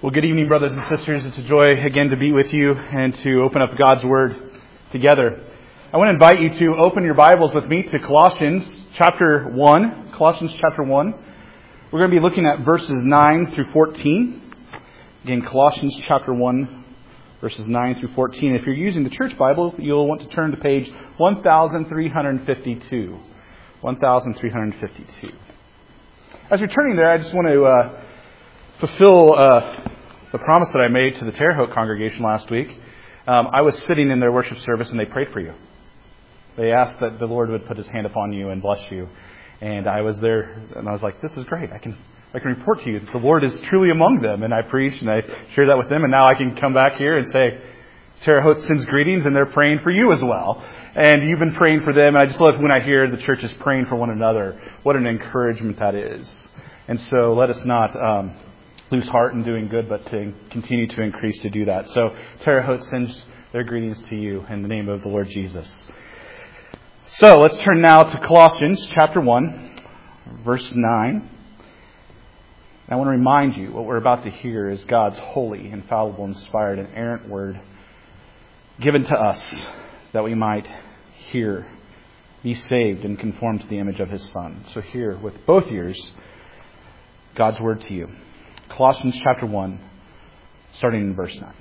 Well, good evening, brothers and sisters. It's a joy again to be with you and to open up God's Word together. I want to invite you to open your Bibles with me to Colossians chapter 1. Colossians chapter 1. We're going to be looking at verses 9 through 14. Again, Colossians chapter 1, verses 9 through 14. If you're using the church Bible, you'll want to turn to page 1352. 1352. As you're turning there, I just want to fulfill the promise that I made to the Terre Haute congregation last week. I was sitting in their worship service and they prayed for you. They asked that the Lord would put His hand upon you and bless you. And I was there and I was like, this is great. I can report to you that the Lord is truly among them. And I preached and I shared that with them. And now I can come back here and say, Terre Haute sends greetings and they're praying for you as well. And you've been praying for them. And I just love when I hear the church is praying for one another. What an encouragement that is. And so let us not lose heart in doing good, but to continue to increase to do that. So Terre Haute sends their greetings to you in the name of the Lord Jesus. So let's turn now to Colossians chapter 1, verse 9. I want to remind you what we're about to hear is God's holy, infallible, inspired, and inerrant word given to us that we might hear, be saved, and conform to the image of His Son. So hear with both ears God's word to you. Colossians chapter 1, starting in verse 9.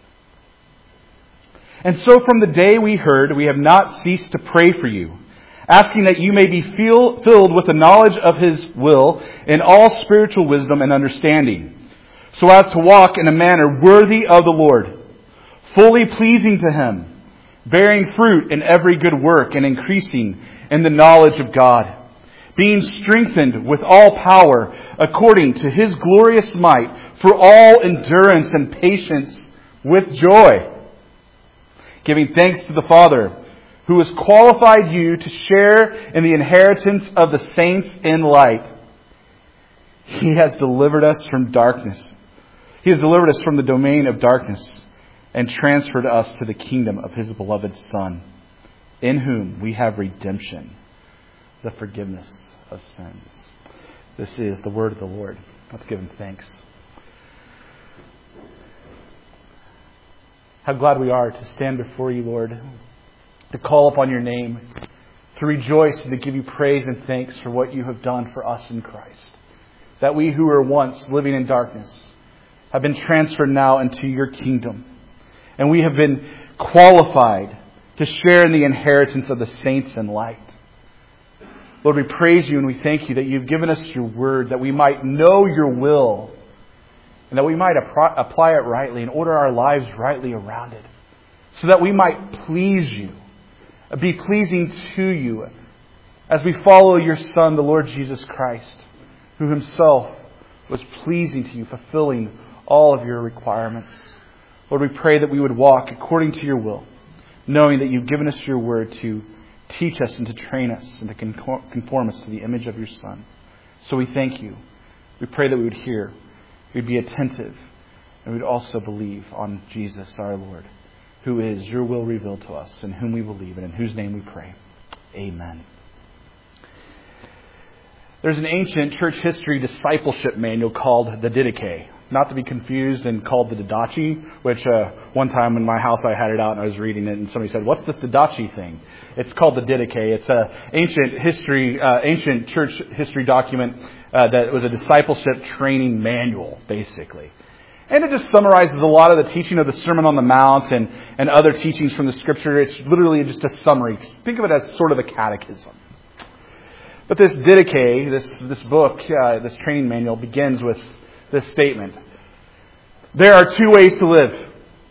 And so from the day we heard, we have not ceased to pray for you, asking that you may be filled with the knowledge of His will in all spiritual wisdom and understanding, so as to walk in a manner worthy of the Lord, fully pleasing to Him, bearing fruit in every good work and increasing in the knowledge of God, being strengthened with all power according to His glorious might for all endurance and patience with joy, giving thanks to the Father who has qualified you to share in the inheritance of the saints in light. He has delivered us from darkness. He has delivered us from the domain of darkness and transferred us to the kingdom of His beloved Son, in whom we have redemption, the forgiveness of sins. This is the word of the Lord. Let's give Him thanks. How glad we are to stand before you, Lord, to call upon your name, to rejoice and to give you praise and thanks for what you have done for us in Christ. That we who were once living in darkness have been transferred now into your kingdom. And we have been qualified to share in the inheritance of the saints in light. Lord, we praise you and we thank you that you've given us your word, that we might know your will, and that we might apply it rightly and order our lives rightly around it, so that we might please you, be pleasing to you, as we follow your Son, the Lord Jesus Christ, who Himself was pleasing to you, fulfilling all of your requirements. Lord, we pray that we would walk according to your will, knowing that you've given us your word to teach us and to train us and to conform us to the image of your Son. So we thank you. We pray that we would hear, we'd be attentive, and we'd also believe on Jesus our Lord, who is your will revealed to us, in whom we believe and in whose name we pray. Amen. There's an ancient church history discipleship manual called the Didache, not to be confused and called the Didache, which one time in my house I had it out and I was reading it and somebody said, what's this Didache thing? It's called the Didache. It's an ancient church history document that was a discipleship training manual, basically. And it just summarizes a lot of the teaching of the Sermon on the Mount and other teachings from the Scripture. It's literally just a summary. Think of it as sort of a catechism. But this Didache, this book, this training manual begins with this statement. There are two ways to live.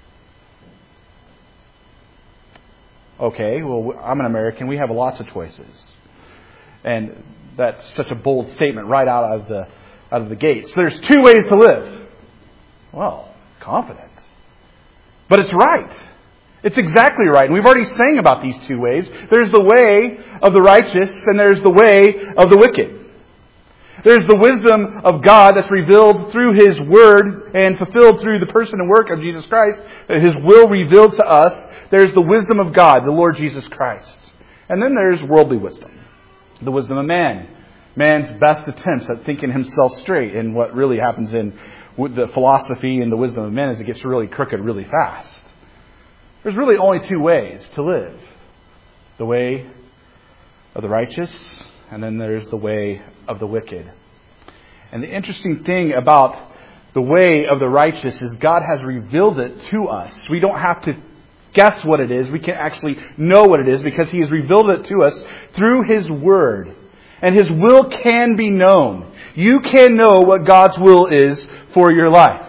Okay, well, I'm an American. We have lots of choices. And that's such a bold statement right out of the gates. There's two ways to live. Well, confidence. But it's right. It's exactly right. And we've already sang about these two ways. There's the way of the righteous and there's the way of the wicked. There's the wisdom of God that's revealed through His Word and fulfilled through the person and work of Jesus Christ. His will revealed to us. There's the wisdom of God, the Lord Jesus Christ. And then there's worldly wisdom. The wisdom of man. man's best attempts at thinking himself straight. And what really happens in the philosophy and the wisdom of men is it gets really crooked really fast. There's really only two ways to live. The way of the righteous, and then there's the way of the wicked. And the interesting thing about the way of the righteous is God has revealed it to us. We don't have to guess what it is. We can actually know what it is because He has revealed it to us through His Word. And His will can be known. You can know what God's will is for your life.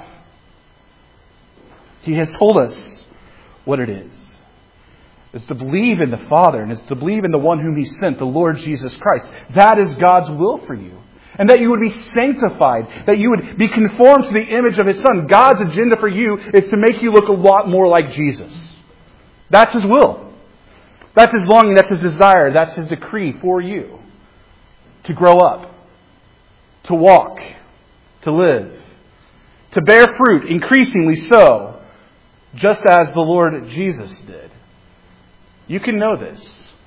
He has told us what it is. It's to believe in the Father, and it's to believe in the one whom He sent, the Lord Jesus Christ. That is God's will for you. And that you would be sanctified, that you would be conformed to the image of His Son. God's agenda for you is to make you look a lot more like Jesus. That's His will. That's His longing, that's His desire, that's His decree for you. To grow up, to walk, to live, to bear fruit, increasingly so, just as the Lord Jesus did. You can know this.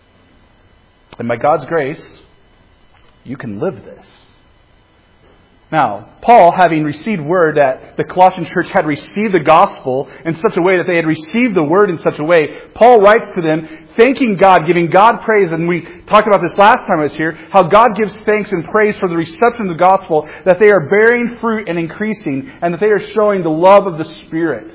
And by God's grace, you can live this. Now, Paul, having received word that the Colossian church had received the gospel in such a way that they had received the word in such a way, Paul writes to them, thanking God, giving God praise. And we talked about this last time I was here, how God gives thanks and praise for the reception of the gospel, that they are bearing fruit and increasing, and that they are showing the love of the Spirit.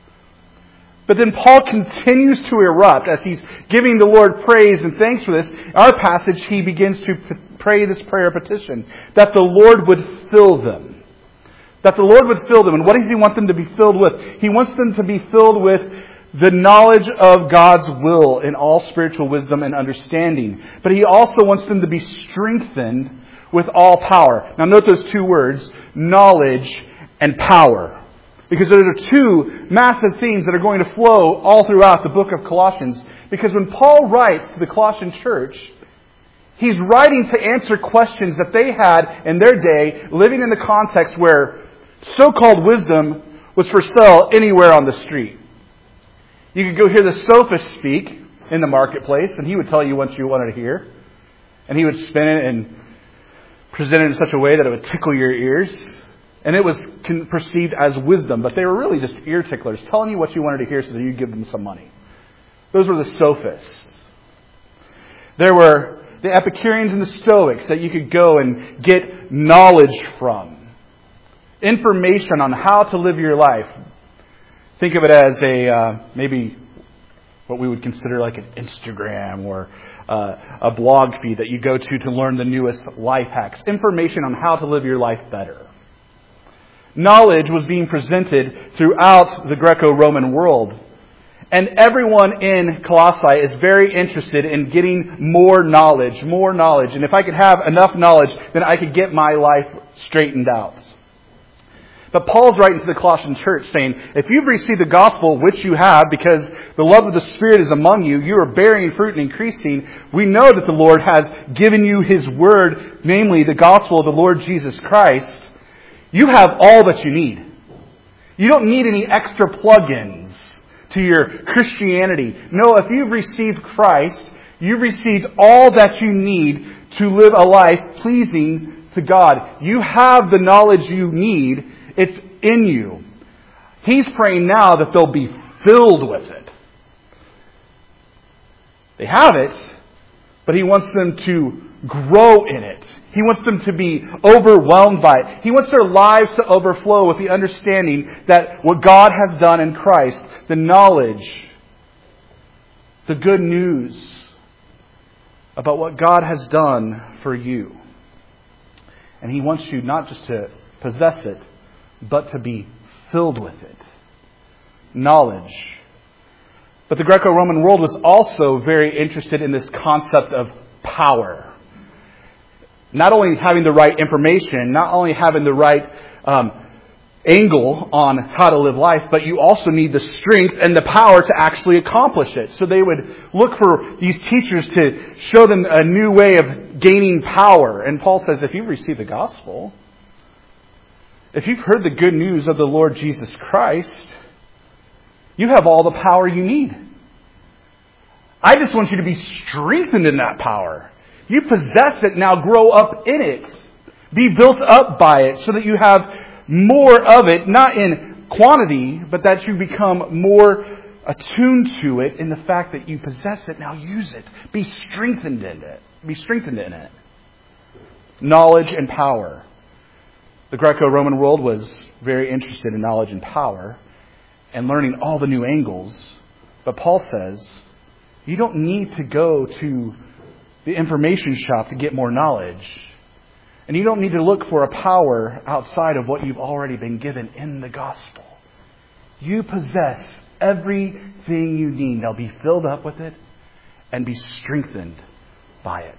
But then Paul continues to erupt as he's giving the Lord praise and thanks for this. In our passage, he begins to pray this prayer petition, that the Lord would fill them. That the Lord would fill them. And what does He want them to be filled with? He wants them to be filled with the knowledge of God's will in all spiritual wisdom and understanding. But He also wants them to be strengthened with all power. Now note those two words, knowledge and power. Because there are two massive themes that are going to flow all throughout the book of Colossians. Because when Paul writes to the Colossian church, he's writing to answer questions that they had in their day, living in the context where so-called wisdom was for sale anywhere on the street. You could go hear the sophist speak in the marketplace, and he would tell you what you wanted to hear. And he would spin it and present it in such a way that it would tickle your ears. And it was perceived as wisdom, but they were really just ear ticklers, telling you what you wanted to hear so that you'd give them some money. Those were the sophists. There were the Epicureans and the Stoics that you could go and get knowledge from. Information on how to live your life. Think of it as maybe what we would consider like an Instagram or a blog feed that you go to learn the newest life hacks. Information on how to live your life better. Knowledge was being presented throughout the Greco-Roman world. And everyone in Colossae is very interested in getting more knowledge. And if I could have enough knowledge, then I could get my life straightened out. But Paul's writing to the Colossian church saying, if you've received the gospel, which you have, because the love of the Spirit is among you, you are bearing fruit and increasing. We know that the Lord has given you His word, namely the gospel of the Lord Jesus Christ. You have all that you need. You don't need any extra plugins to your Christianity. No, if you've received Christ, you've received all that you need to live a life pleasing to God. You have the knowledge you need. It's in you. He's praying now that they'll be filled with it. They have it, but He wants them to grow in it. He wants them to be overwhelmed by it. He wants their lives to overflow with the understanding that what God has done in Christ, the knowledge, the good news about what God has done for you. And He wants you not just to possess it, but to be filled with it. Knowledge. But the Greco-Roman world was also very interested in this concept of power. Not only having the right information, not only having the right angle on how to live life, but you also need the strength and the power to actually accomplish it. So they would look for these teachers to show them a new way of gaining power. And Paul says, if you've received the gospel, if you've heard the good news of the Lord Jesus Christ, you have all the power you need. I just want you to be strengthened in that power. You possess it, now grow up in it. Be built up by it so that you have more of it, not in quantity, but that you become more attuned to it in the fact that you possess it, now use it. Be strengthened in it. Be strengthened in it. Knowledge and power. The Greco-Roman world was very interested in knowledge and power and learning all the new angles. But Paul says, you don't need to go to the information shop to get more knowledge. And you don't need to look for a power outside of what you've already been given in the gospel. You possess everything you need. Now be filled up with it and be strengthened by it.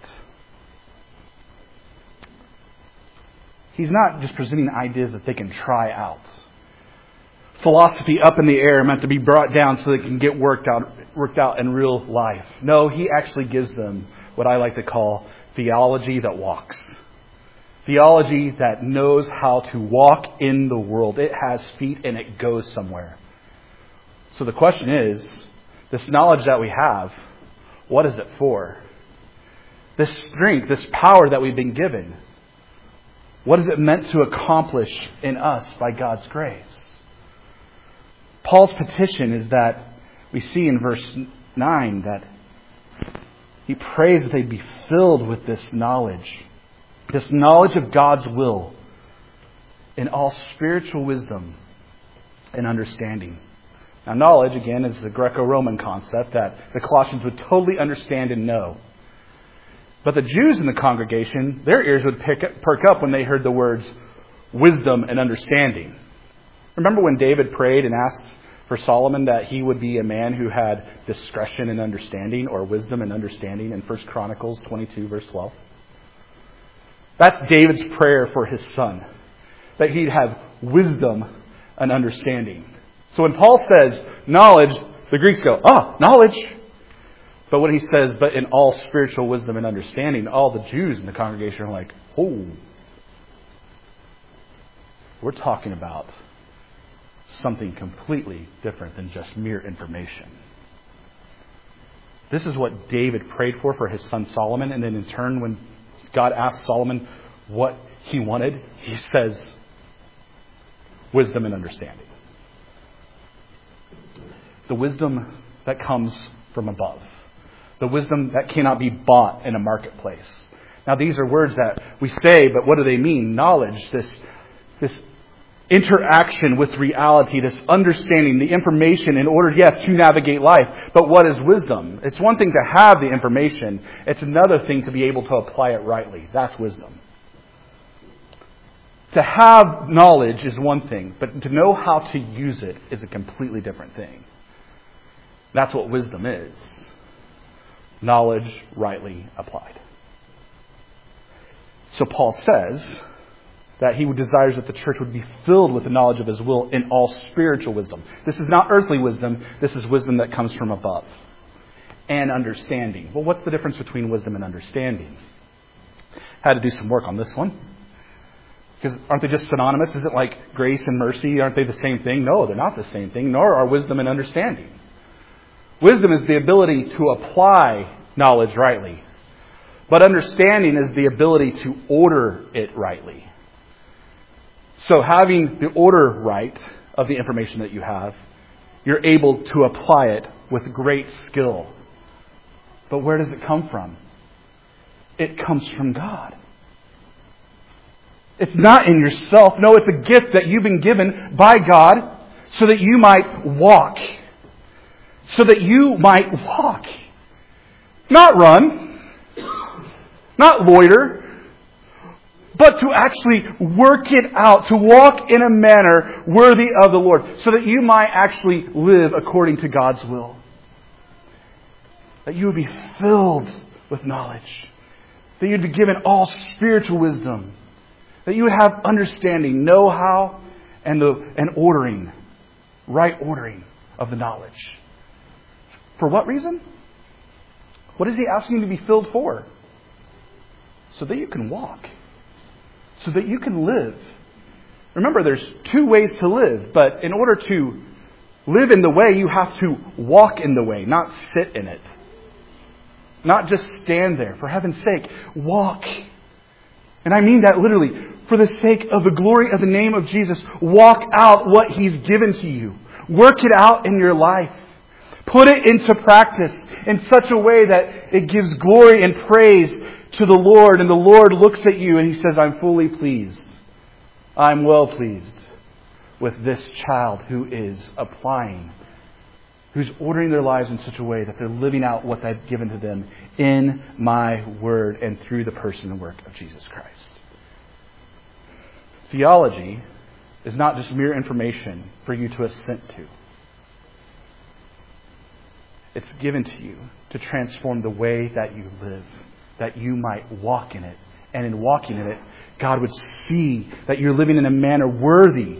He's not just presenting ideas that they can try out. Philosophy up in the air meant to be brought down so they can get worked out in real life. No, he actually gives them what I like to call theology that walks. Theology that knows how to walk in the world. It has feet and it goes somewhere. So the question is, this knowledge that we have, what is it for? This strength, this power that we've been given, what is it meant to accomplish in us by God's grace? Paul's petition is that we see in verse 9 that he prays that they be filled with this knowledge of God's will in all spiritual wisdom and understanding. Now, knowledge, again, is a Greco-Roman concept that the Colossians would totally understand and know. But the Jews in the congregation, their ears would perk up when they heard the words wisdom and understanding. Remember when David prayed and asked for Solomon that he would be a man who had discretion and understanding, or wisdom and understanding, in 1 Chronicles 22, verse 12? That's David's prayer for his son, that he'd have wisdom and understanding. So when Paul says knowledge, the Greeks go, knowledge. But when he says, but in all spiritual wisdom and understanding, all the Jews in the congregation are like, we're talking about something completely different than just mere information. This is what David prayed for his son Solomon. And then in turn, when God asked Solomon what he wanted, he says, wisdom and understanding. The wisdom that comes from above. The wisdom that cannot be bought in a marketplace. Now, these are words that we say, but what do they mean? Knowledge, this interaction with reality, this understanding, the information in order, yes, to navigate life. But what is wisdom? It's one thing to have the information. It's another thing to be able to apply it rightly. That's wisdom. To have knowledge is one thing, but to know how to use it is a completely different thing. That's what wisdom is. Knowledge rightly applied. So Paul says that he desires that the church would be filled with the knowledge of his will in all spiritual wisdom. This is not earthly wisdom. This is wisdom that comes from above. And understanding. Well, what's the difference between wisdom and understanding? Had to do some work on this one. Because aren't they just synonymous? Is it like grace and mercy? Aren't they the same thing? No, they're not the same thing, nor are wisdom and understanding. Wisdom is the ability to apply knowledge rightly. But understanding is the ability to order it rightly. So having the order right of the information that you have, you're able to apply it with great skill. But where does it come from? It comes from God. It's not in yourself. No, it's a gift that you've been given by God so that you might walk. So that you might walk. Not run. Not loiter. But to actually work it out. To walk in a manner worthy of the Lord. So that you might actually live according to God's will. That you would be filled with knowledge. That you'd be given all spiritual wisdom. That you would have understanding, know-how, and ordering. Right ordering of the knowledge. For what reason? What is he asking you to be filled for? So that you can walk. So that you can live. Remember, there's two ways to live. But in order to live in the way, you have to walk in the way, not sit in it. Not just stand there. For heaven's sake, walk. And I mean that literally. For the sake of the glory of the name of Jesus, walk out what He's given to you. Work it out in your life. Put it into practice in such a way that it gives glory and praise to the Lord. And the Lord looks at you and He says, I'm fully pleased. I'm well pleased with this child who is applying, who's ordering their lives in such a way that they're living out what I've given to them in my word and through the person and work of Jesus Christ. Theology is not just mere information for you to assent to. It's given to you to transform the way that you live, that you might walk in it. And in walking in it, God would see that you're living in a manner worthy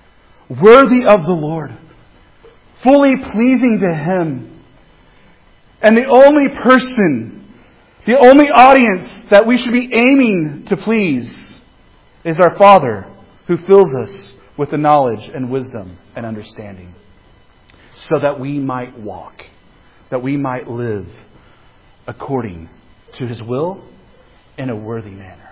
of the Lord, fully pleasing to Him. And the only person, the only audience that we should be aiming to please is our Father, who fills us with the knowledge and wisdom and understanding, so that we might walk, that we might live according to His will in a worthy manner.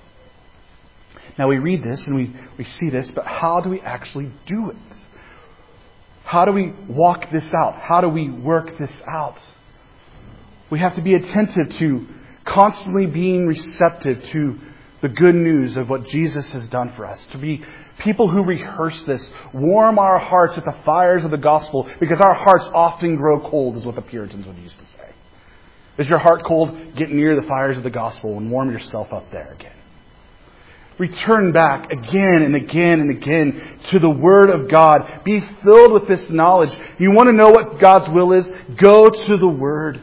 Now we read this and we see this, but how do we actually do it? How do we walk this out? How do we work this out? We have to be attentive to constantly being receptive to the good news of what Jesus has done for us. To be people who rehearse this, warm our hearts at the fires of the gospel, because our hearts often grow cold, is what the Puritans would used to say. Is your heart cold? Get near the fires of the gospel and warm yourself up there again. Return back again and again and again to the Word of God. Be filled with this knowledge. You want to know what God's will is? Go to the Word.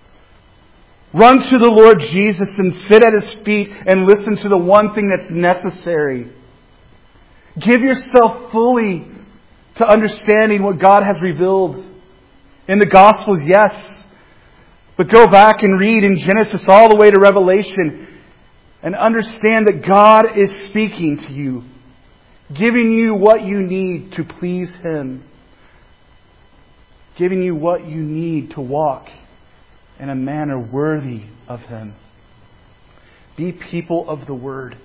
Run to the Lord Jesus and sit at His feet and listen to the one thing that's necessary. Give yourself fully to understanding what God has revealed. In the Gospels, yes. But go back and read in Genesis all the way to Revelation and understand that God is speaking to you, giving you what you need to please Him, giving you what you need to walk in a manner worthy of Him. Be people of the Word.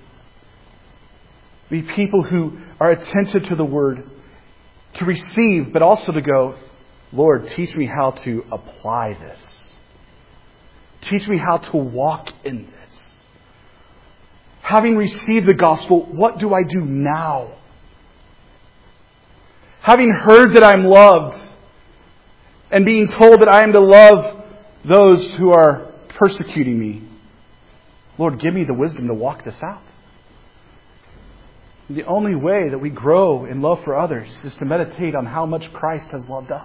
Be people who are attentive to the Word, to receive, but also to go, Lord, teach me how to apply this. Teach me how to walk in this. Having received the gospel, what do I do now? Having heard that I'm loved and being told that I am to love those who are persecuting me, Lord, give me the wisdom to walk this out. The only way that we grow in love for others is to meditate on how much Christ has loved us.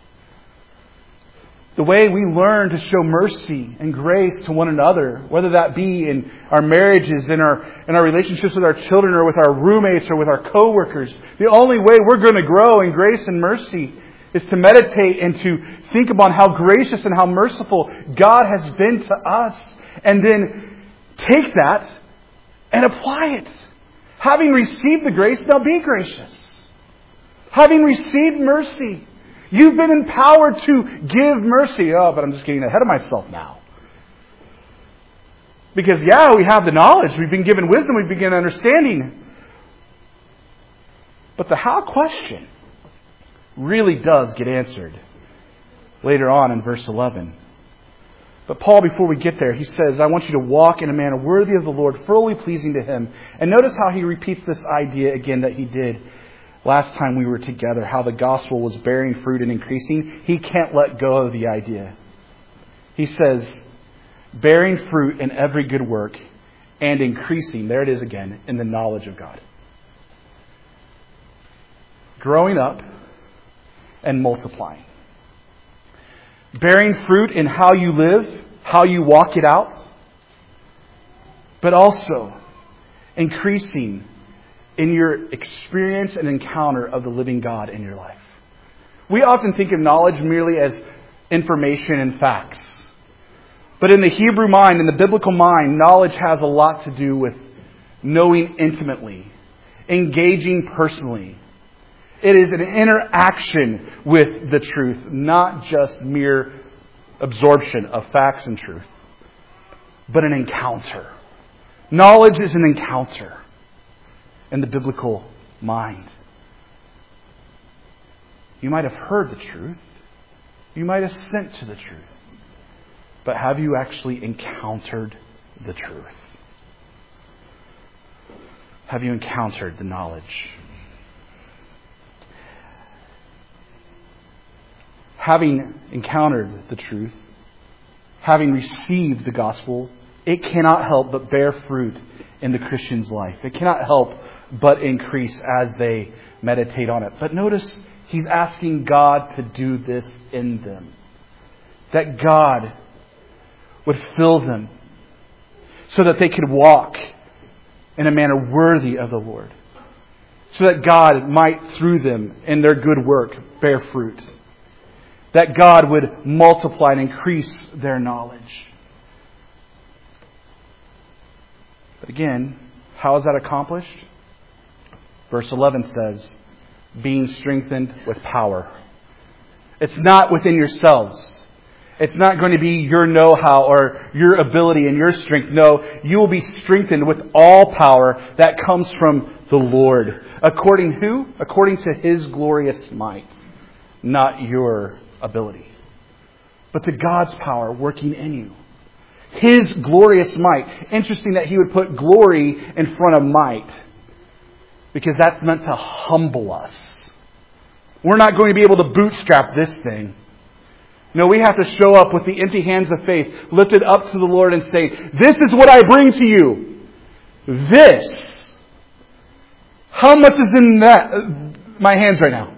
The way we learn to show mercy and grace to one another, whether that be in our marriages, in our relationships with our children, or with our roommates, or with our coworkers, the only way we're going to grow in grace and mercy is to meditate and to think upon how gracious and how merciful God has been to us, and then take that and apply it. Having received the grace, now be gracious. Having received mercy, you've been empowered to give mercy. Oh, but I'm just getting ahead of myself now. Because, we have the knowledge. We've been given wisdom. We've been given understanding. But the how question really does get answered later on in verse 11. But Paul, before we get there, he says, I want you to walk in a manner worthy of the Lord, fully pleasing to Him. And notice how he repeats this idea again that he did last time we were together, how the gospel was bearing fruit and increasing. He can't let go of the idea. He says, bearing fruit in every good work and increasing, there it is again, in the knowledge of God. Growing up and multiplying. Bearing fruit in how you live, how you walk it out, but also increasing in your experience and encounter of the living God in your life. We often think of knowledge merely as information and facts. But in the Hebrew mind, in the biblical mind, knowledge has a lot to do with knowing intimately, engaging personally. It is an interaction with the truth, not just mere absorption of facts and truth, but an encounter. Knowledge is an encounter in the biblical mind. You might have heard the truth. You might assent to the truth. But have you actually encountered the truth? Have you encountered the knowledge? Having encountered the truth, having received the gospel, it cannot help but bear fruit in the Christian's life. It cannot help but increase as they meditate on it. But notice, he's asking God to do this in them. That God would fill them so that they could walk in a manner worthy of the Lord. So that God might, through them, in their good work, bear fruit. That God would multiply and increase their knowledge. But again, how is that accomplished? Verse 11 says, being strengthened with power. It's not within yourselves. It's not going to be your know-how or your ability and your strength. No, you will be strengthened with all power that comes from the Lord. According who? According to His glorious might. Not your ability. But to God's power working in you. His glorious might. Interesting that He would put glory in front of might. Because that's meant to humble us. We're not going to be able to bootstrap this thing. No, we have to show up with the empty hands of faith, lifted up to the Lord and say, this is what I bring to you. This. How much is in my hands right now?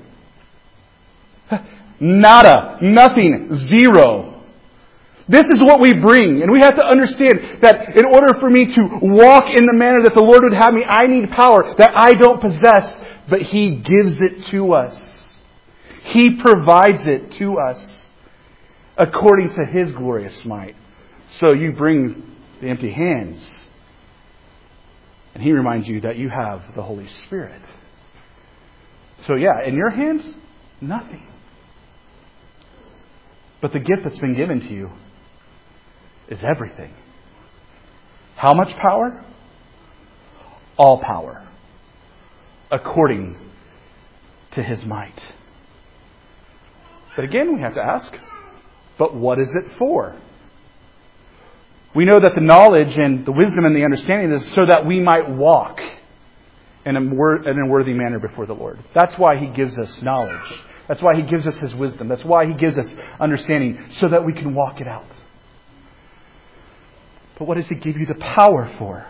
Nada. Nothing. Zero. This is what we bring. And we have to understand that in order for me to walk in the manner that the Lord would have me, I need power that I don't possess, but He gives it to us. He provides it to us. According to His glorious might. So you bring the empty hands. And He reminds you that you have the Holy Spirit. So in your hands, nothing. But the gift that's been given to you is everything. How much power? All power. According to His might. But again, we have to ask, but what is it for? We know that the knowledge and the wisdom and the understanding is so that we might walk in a worthy manner before the Lord. That's why He gives us knowledge. That's why He gives us His wisdom. That's why He gives us understanding, so that we can walk it out. But what does He give you the power for?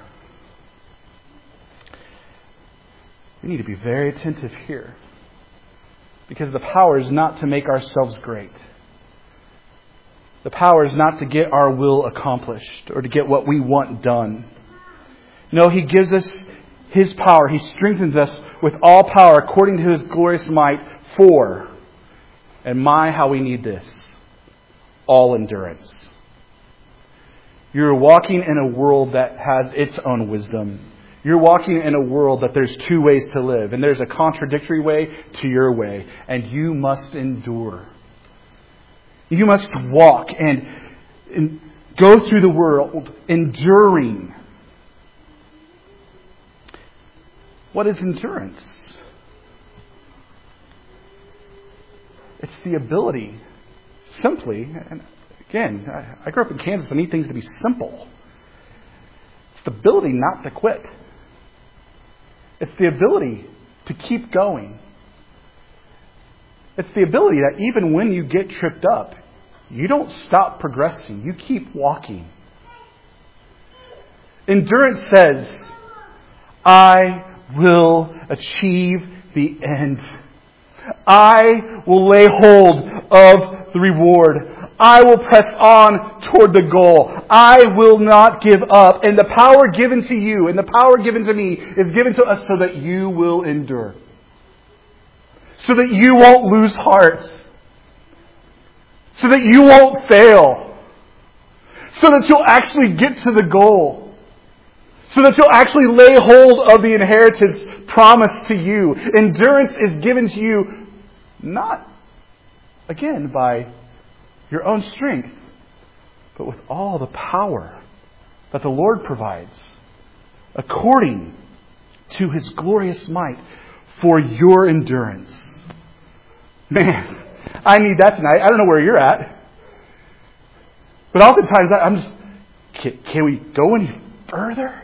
We need to be very attentive here. Because the power is not to make ourselves great. The power is not to get our will accomplished or to get what we want done. No, He gives us His power. He strengthens us with all power according to His glorious might for, and how we need this, all endurance. You're walking in a world that has its own wisdom. You're walking in a world that there's two ways to live, and there's a contradictory way to your way, and you must endure. You must walk and go through the world enduring. What is endurance? It's the ability, simply, and again, I grew up in Kansas, I need things to be simple. It's the ability not to quit. It's the ability to keep going. It's the ability that even when you get tripped up, you don't stop progressing. You keep walking. Endurance says, I will achieve the end. I will lay hold of the reward. I will press on toward the goal. I will not give up. And the power given to you and the power given to me is given to us so that you will endure. So that you won't lose heart. So that you won't fail. So that you'll actually get to the goal. So that you'll actually lay hold of the inheritance promised to you. Endurance is given to you not, again, by your own strength, but with all the power that the Lord provides, according to His glorious might, for your endurance. Man, I need that tonight. I don't know where you're at. But oftentimes I'm just, can we go any further?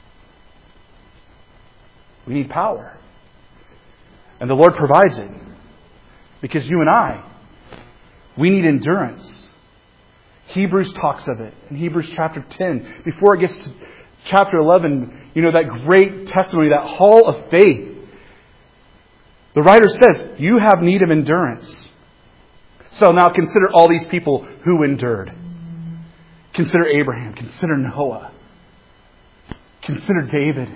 We need power. And the Lord provides it. Because you and I, we need endurance. Hebrews talks of it in Hebrews chapter 10. Before it gets to chapter 11, that great testimony, that hall of faith. The writer says, you have need of endurance. So now consider all these people who endured. Consider Abraham. Consider Noah. Consider David.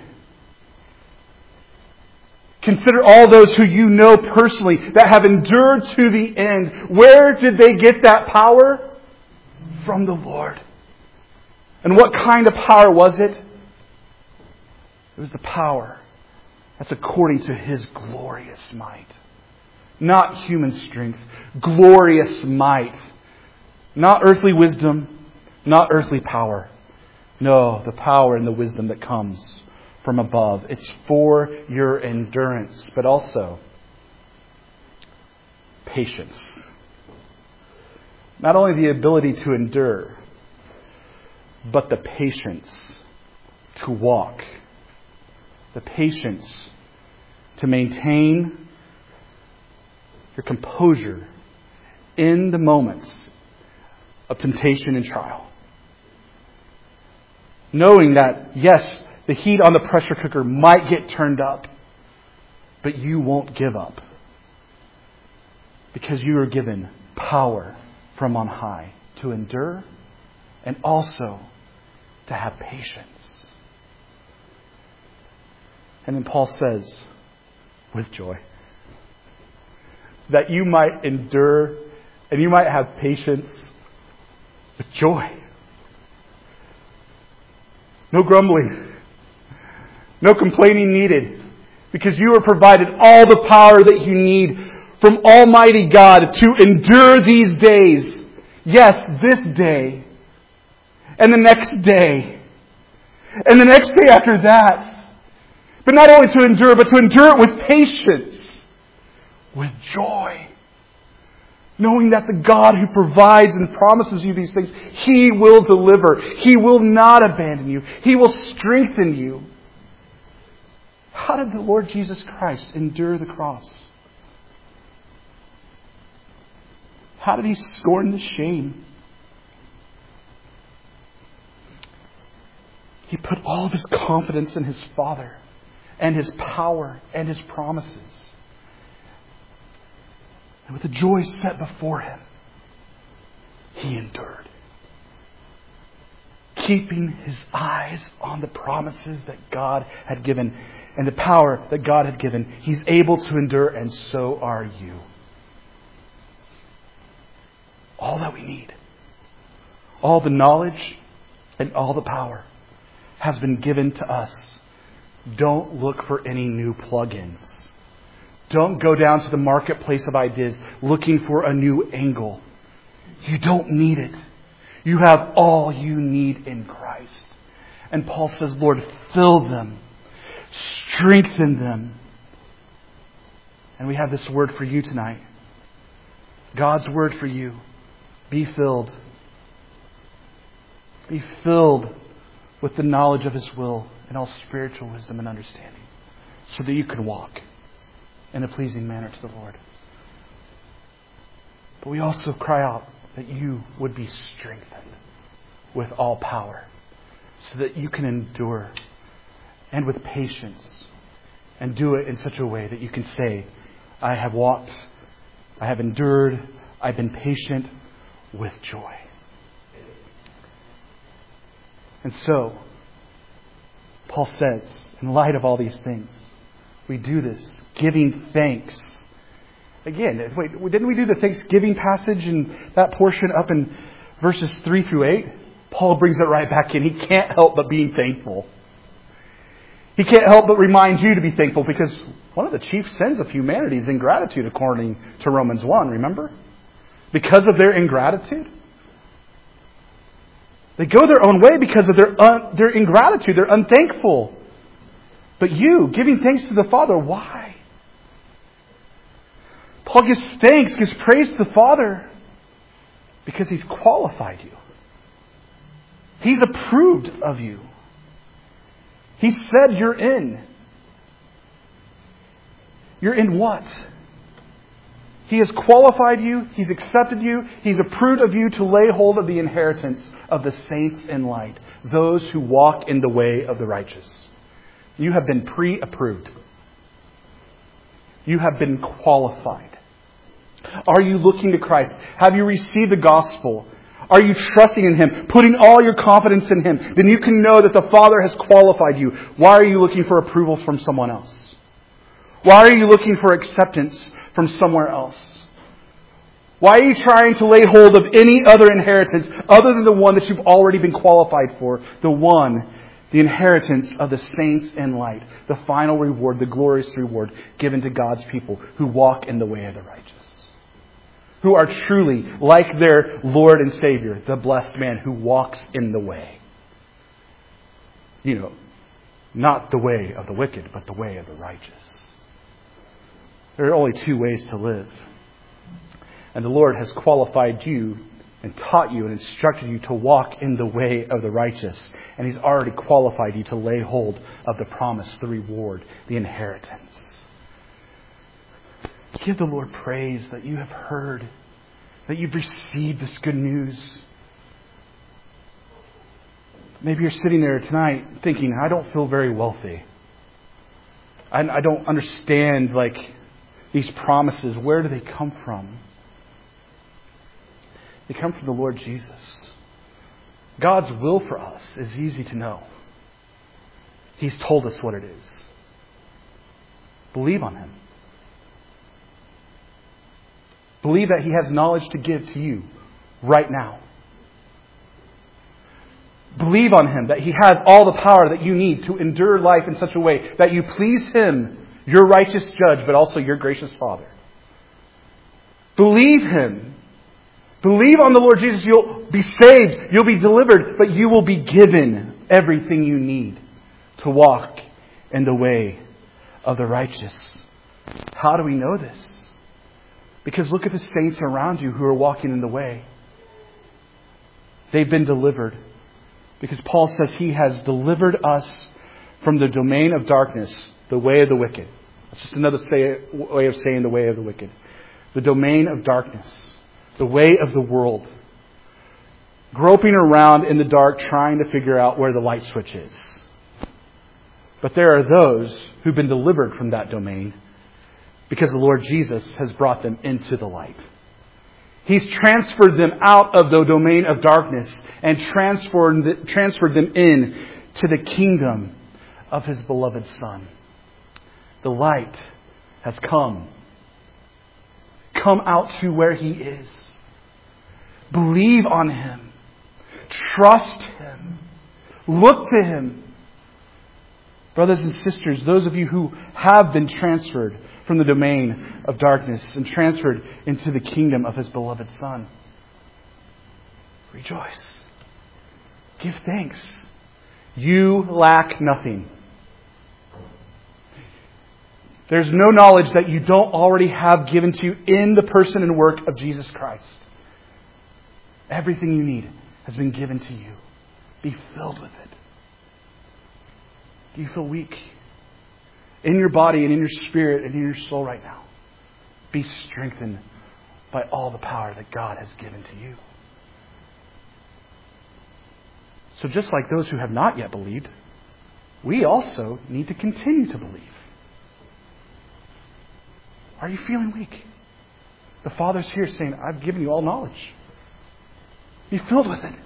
Consider all those who you know personally that have endured to the end. Where did they get that power? From the Lord. And what kind of power was it? It was the power that's according to His glorious might. Not human strength. Glorious might. Not earthly wisdom. Not earthly power. No, the power and the wisdom that comes from above. It's for your endurance, but also patience. Not only the ability to endure, but the patience to walk. The patience to maintain your composure in the moments of temptation and trial. Knowing that, yes, the heat on the pressure cooker might get turned up, but you won't give up. Because you are given power from on high to endure and also to have patience. And then Paul says, with joy, that you might endure and you might have patience with joy. No grumbling. No complaining needed. Because you are provided all the power that you need from Almighty God to endure these days. Yes, this day. And the next day. And the next day after that. But not only to endure, but to endure it with patience. With joy. Knowing that the God who provides and promises you these things, He will deliver. He will not abandon you. He will strengthen you. How did the Lord Jesus Christ endure the cross? How did He scorn the shame? He put all of His confidence in His Father and His power and His promises. And with the joy set before Him, He endured. Keeping His eyes on the promises that God had given and the power that God had given. He's able to endure, and so are you. All that we need, all the knowledge and all the power has been given to us. Don't look for any new plugins. Don't go down to the marketplace of ideas looking for a new angle. You don't need it. You have all you need in Christ. And Paul says, Lord, fill them. Strengthen them. And we have this word for you tonight. God's word for you. Be filled. Be filled with the knowledge of His will and all spiritual wisdom and understanding, so that you can walk in a pleasing manner to the Lord. But we also cry out that you would be strengthened with all power, so that you can endure and with patience, and do it in such a way that you can say, I have walked, I have endured, I've been patient with joy. And so, Paul says, in light of all these things, we do this giving thanks. Again, wait, didn't we do the Thanksgiving passage in that portion up in verses 3 through 8? Paul brings it right back in. He can't help but being thankful. He can't help but remind you to be thankful, because one of the chief sins of humanity is ingratitude, according to Romans 1, remember? because of their ingratitude? They go their own way because of their ingratitude. They're unthankful. But you, giving thanks to the Father, why? Paul gives thanks, gives praise to the Father because He's qualified you. He's approved of you. He said you're in. You're in what? He has qualified you. He's accepted you. He's approved of you to lay hold of the inheritance of the saints in light, those who walk in the way of the righteous. You have been pre-approved. You have been qualified. Are you looking to Christ? Have you received the gospel? Are you trusting in Him, putting all your confidence in Him? Then you can know that the Father has qualified you. Why are you looking for approval from someone else? Why are you looking for acceptance from somewhere else? Why are you trying to lay hold of any other inheritance other than the one that you've already been qualified for? The inheritance of the saints in light. The final reward, the glorious reward given to God's people who walk in the way of the righteous. Who are truly like their Lord and Savior, the blessed man who walks in the way. Not the way of the wicked, but the way of the righteous. There are only two ways to live. And the Lord has qualified you and taught you and instructed you to walk in the way of the righteous. And He's already qualified you to lay hold of the promise, the reward, the inheritance. Give the Lord praise that you have heard, that you've received this good news. Maybe you're sitting there tonight thinking, I don't feel very wealthy. I don't understand these promises. Where do they come from? They come from the Lord Jesus. God's will for us is easy to know. He's told us what it is. Believe on Him. Believe that He has knowledge to give to you right now. Believe on Him that He has all the power that you need to endure life in such a way that you please Him, your righteous judge, but also your gracious Father. Believe Him. Believe on the Lord Jesus. You'll be saved. You'll be delivered. But you will be given everything you need to walk in the way of the righteous. How do we know this? Because look at the saints around you who are walking in the way. They've been delivered. Because Paul says He has delivered us from the domain of darkness, the way of the wicked. That's just another way of saying the way of the wicked. The domain of darkness. The way of the world. Groping around in the dark trying to figure out where the light switch is. But there are those who've been delivered from that domain because the Lord Jesus has brought them into the light. He's transferred them out of the domain of darkness and transferred them in to the kingdom of His beloved Son. The light has come. Come out to where He is. Believe on Him. Trust Him. Look to Him. Brothers and sisters, those of you who have been transferred from the domain of darkness and transferred into the kingdom of His beloved Son, rejoice. Give thanks. You lack nothing. There's no knowledge that you don't already have given to you in the person and work of Jesus Christ. Everything you need has been given to you. Be filled with it. Do you feel weak? In your body and in your spirit and in your soul right now. Be strengthened by all the power that God has given to you. So just like those who have not yet believed, we also need to continue to believe. Are you feeling weak? The Father's here saying, I've given you all knowledge. Be filled with it.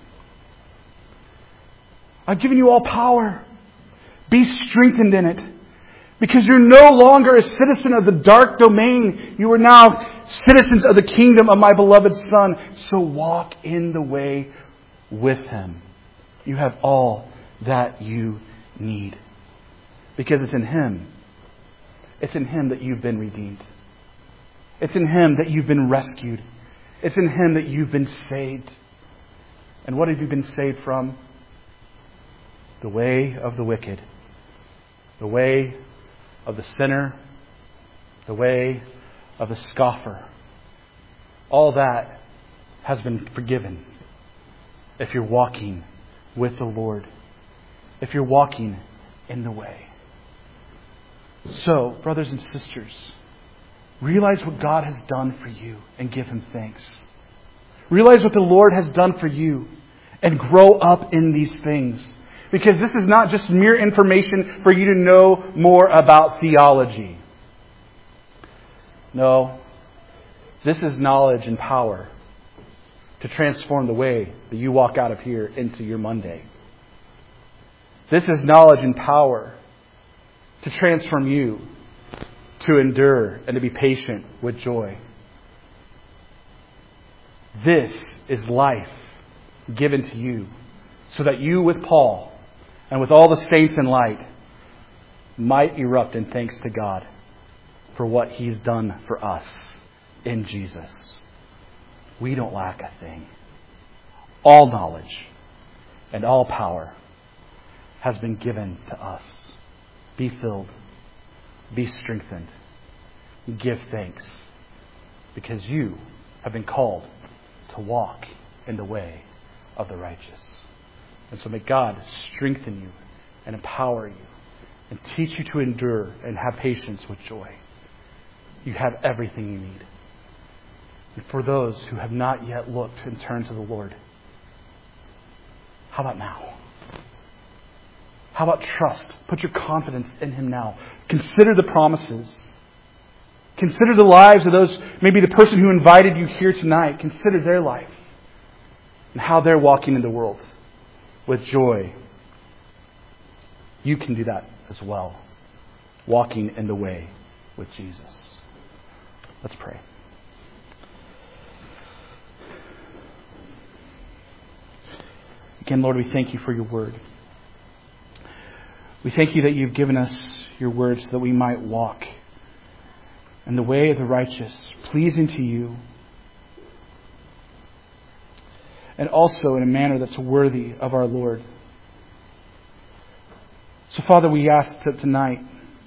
I've given you all power. Be strengthened in it. Because you're no longer a citizen of the dark domain. You are now citizens of the kingdom of my beloved Son. So walk in the way with Him. You have all that you need. Because it's in Him. It's in Him that you've been redeemed. It's in Him that you've been rescued. It's in Him that you've been saved. And what have you been saved from? The way of the wicked. The way of the sinner. The way of the scoffer. All that has been forgiven if you're walking with the Lord. If you're walking in the way. So, brothers and sisters, realize what God has done for you and give Him thanks. Realize what the Lord has done for you and grow up in these things. Because this is not just mere information for you to know more about theology. No, this is knowledge and power to transform the way that you walk out of here into your Monday. This is knowledge and power to transform you to endure and to be patient with joy. This is life given to you so that you with Paul and with all the saints in light might erupt in thanks to God for what He's done for us in Jesus. We don't lack a thing. All knowledge and all power has been given to us. Be filled. Be strengthened. Give thanks. Because you have been called to walk in the way of the righteous. And so may God strengthen you and empower you and teach you to endure and have patience with joy. You have everything you need. And for those who have not yet looked and turned to the Lord, how about now? How about trust? Put your confidence in Him now. Consider the promises. Consider the lives of those, maybe the person who invited you here tonight. Consider their life and how they're walking in the world with joy. You can do that as well. Walking in the way with Jesus. Let's pray. Again, Lord, we thank You for Your word. We thank You that You've given us Your word so that we might walk in the way of the righteous, pleasing to You, and also in a manner that's worthy of our Lord. So, Father, we ask that tonight,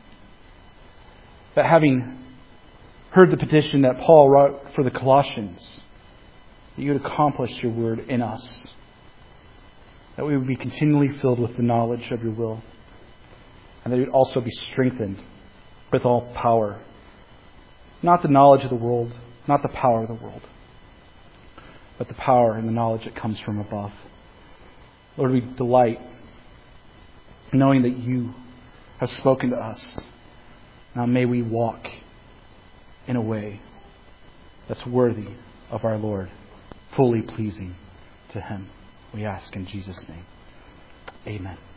that having heard the petition that Paul wrote for the Colossians, that You would accomplish Your word in us, that we would be continually filled with the knowledge of Your will, and that we would also be strengthened with all power. Not the knowledge of the world, not the power of the world, but the power and the knowledge that comes from above. Lord, we delight knowing that You have spoken to us. Now may we walk in a way that's worthy of our Lord, fully pleasing to Him. We ask in Jesus' name. Amen.